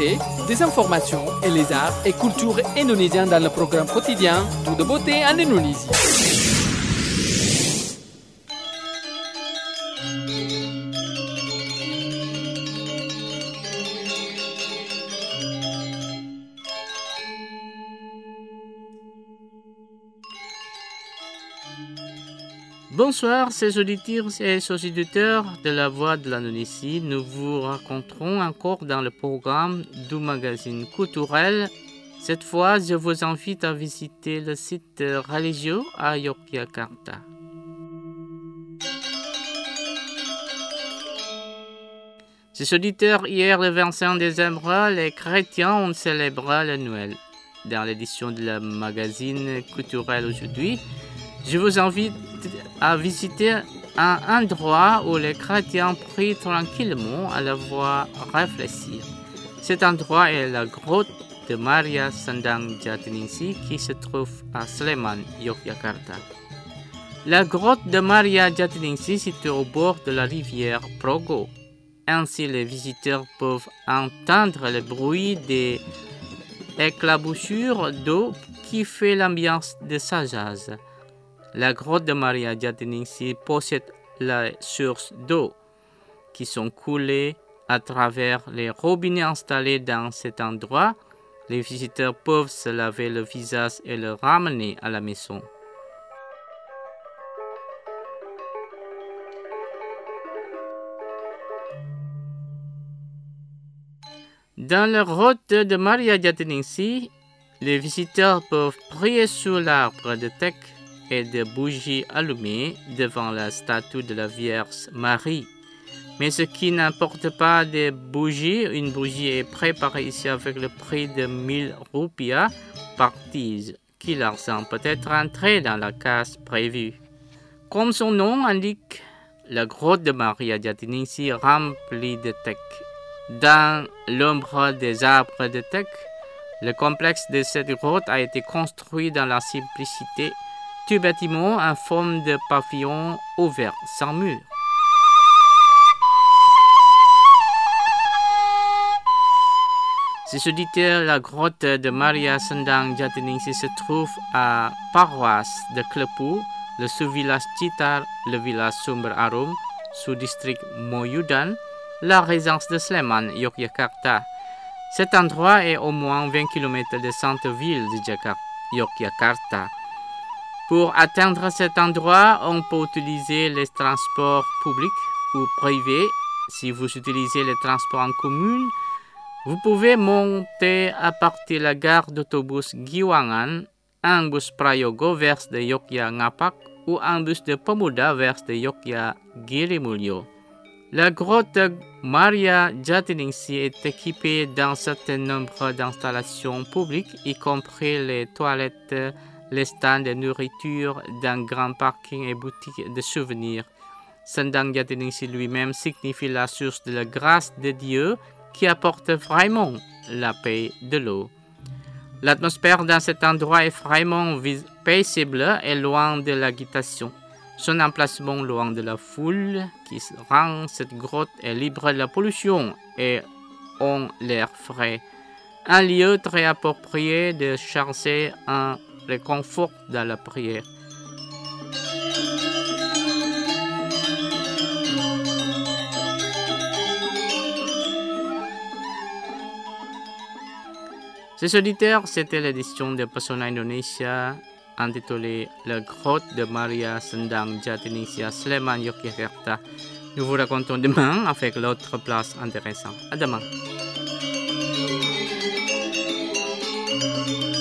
l'actualité, des informations et les arts et cultures indonésiens dans le programme quotidien Tout de beauté en Indonésie. Bonsoir, chers auditeurs et auditeurs de la Voix de l'Indonésie. Nous vous rencontrons encore dans le programme du magazine culturel. Cette fois, je vous invite à visiter le site religieux à Yogyakarta. Chers auditeurs, hier le 25 décembre, les chrétiens ont célébré le Noël. Dans l'édition de la magazine culturel aujourd'hui, je vous invite à visiter un endroit où les chrétiens prient tranquillement à la voix réfléchir. Cet endroit est la grotte de Maria Sendang Jatiningsih qui se trouve à Sleman, Yogyakarta. La grotte de Maria Jatiningsih se situe au bord de la rivière Progo. Ainsi, les visiteurs peuvent entendre le bruit des éclaboussures d'eau qui fait l'ambiance de sagesse. La grotte de Maria Jatiningsih possède les sources d'eau qui sont coulées à travers les robinets installés dans cet endroit. Les visiteurs peuvent se laver le visage et le ramener à la maison. Dans la grotte de Maria Jatiningsih, les visiteurs peuvent prier sous l'arbre de teck et de bougies allumées devant la statue de la Vierge Marie. Mais ce qui n'importe pas des bougies, une bougie est préparée ici avec le prix de 1000 roupias par tige, qui l'argent peut être entré dans la case prévue. Comme son nom indique, la grotte de Maria Jatiningsih remplie de teck. Dans l'ombre des arbres de teck, le complexe de cette grotte a été construit dans la simplicité du bâtiment en forme de pavillon ouvert sans mur. Chers auditeurs, la grotte de Maria Sendang Jatiningsih se trouve à paroisse de Klepu, le sous-village Citar, le village Sumber Arum, sous-district Moyudan, la résidence de Sleman, Yogyakarta. Cet endroit est au moins 20 km de centre-ville de Yogyakarta. Pour atteindre cet endroit, on peut utiliser les transports publics ou privés. Si vous utilisez les transports en commun, vous pouvez monter à partir de la gare d'autobus Giwangan, un bus Prayogo vers de Yogyakarta ou un bus de Pemuda vers de Yogyakarta. La grotte de Maria Jatiningsih est équipée d'un certain nombre d'installations publiques, y compris les toilettes, les stands de nourriture, d'un grand parking et boutiques de souvenirs. Sendang Jatiningsih lui-même signifie la source de la grâce de Dieu qui apporte vraiment la paix de l'eau. L'atmosphère dans cet endroit est vraiment paisible et loin de l'agitation. Son emplacement loin de la foule qui rend cette grotte est libre de la pollution et en l'air frais. Un lieu très approprié de chercher un réconfort dans la prière. Chers auditeurs, c'était l'édition de Pesona Indonesia intitulée La grotte de Maria Sendang Jatiningsih Sleman, Yogyakarta. Nous vous racontons demain avec l'autre place intéressante. À demain.